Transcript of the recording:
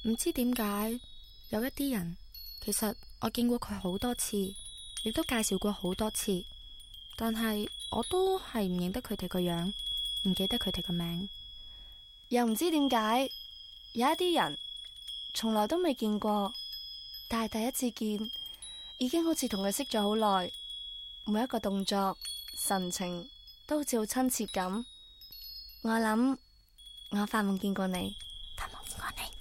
唔知點解有一啲人，其實我見過佢好多次，亦都介紹過好多次，但係我都係唔認得佢哋個樣，唔記得佢哋個名。 又唔知點解有一啲人從來都未見過，但係第一次見已經好似同佢識咗好耐，每一個動作神情都好似好親切咁。我諗我發夢見過你， 發夢見過你。